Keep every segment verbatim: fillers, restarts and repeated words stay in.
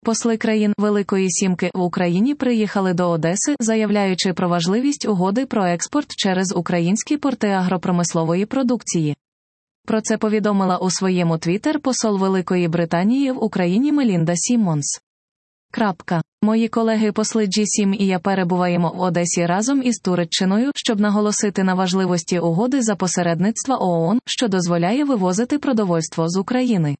Посли країн Великої Сімки в Україні приїхали до Одеси, заявляючи про важливість угоди про експорт через українські порти агропромислової продукції. Про це повідомила у своєму твіттер посол Великої Британії в Україні Мелінда Сіммонс. Крапка. Мої колеги-посли джі сім і я перебуваємо в Одесі разом із Туреччиною, щоб наголосити на важливості угоди за посередництва ООН, що дозволяє вивозити продовольство з України.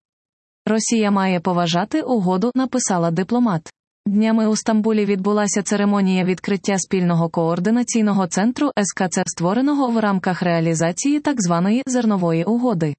Росія має поважати угоду, написала дипломат. Днями у Стамбулі відбулася церемонія відкриття спільного координаційного центру ес ка це, створеного в рамках реалізації так званої «зернової угоди».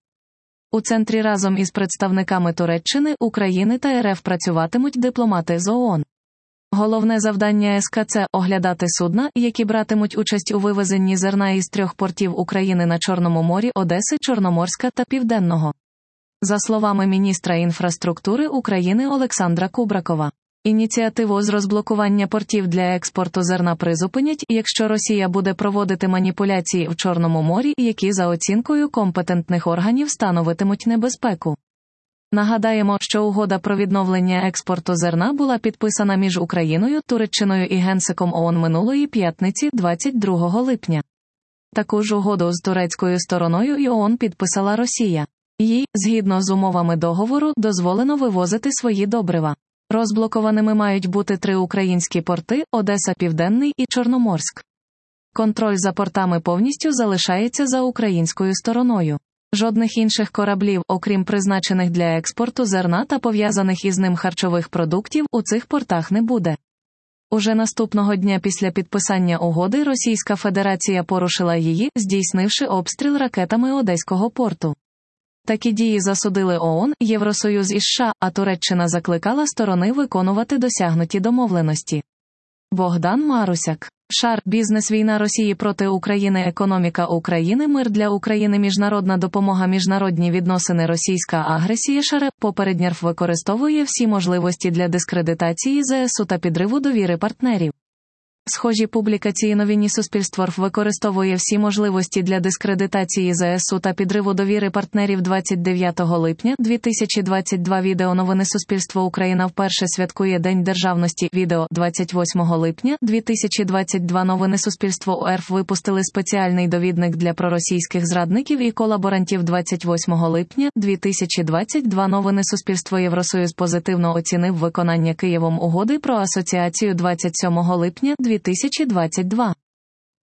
У центрі разом із представниками Туреччини, України та ер еф працюватимуть дипломати з ООН. Головне завдання ес ка це – оглядати судна, які братимуть участь у вивезенні зерна із трьох портів України на Чорному морі – Одеси, Чорноморська та Південного. За словами міністра інфраструктури України Олександра Кубракова, ініціативу з розблокування портів для експорту зерна призупинять, якщо Росія буде проводити маніпуляції в Чорному морі, які за оцінкою компетентних органів становитимуть небезпеку. Нагадаємо, що угода про відновлення експорту зерна була підписана між Україною, Туреччиною і Генсеком ООН минулої п'ятниці, двадцять другого липня. Таку ж угоду з турецькою стороною і ООН підписала Росія. Їй, згідно з умовами договору, дозволено вивозити свої добрива. Розблокованими мають бути три українські порти – Одеса, Південний і Чорноморськ. Контроль за портами повністю залишається за українською стороною. Жодних інших кораблів, окрім призначених для експорту зерна та пов'язаних із ним харчових продуктів, у цих портах не буде. Уже наступного дня після підписання угоди Російська Федерація порушила її, здійснивши обстріл ракетами Одеського порту. Такі дії засудили ООН, Євросоюз і США, а Туреччина закликала сторони виконувати досягнуті домовленості. Богдан Марусяк. Шар. Бізнес. Війна Росії проти України. Економіка України. Мир для України. Міжнародна допомога. Міжнародні відносини. Російська агресія. Шаре. Попередньо використовує всі можливості для дискредитації зе ес у та підриву довіри партнерів. Схожі публікації новині суспільство використовує всі можливості для дискредитації зе ес у та підриву довіри партнерів. Двадцять дев'ятого липня дві тисячі двадцять два Відео новини Суспільство Україна вперше святкує День державності. Відео двадцять восьмого липня дві тисячі двадцять два Новини Суспільство УРФ випустили спеціальний довідник для проросійських зрадників і колаборантів. Двадцять восьмого липня дві тисячі двадцять два Новини Суспільство Євросоюз позитивно оцінив виконання Києвом угоди про асоціацію. Двадцять сьомого липня дві тисячі двадцять два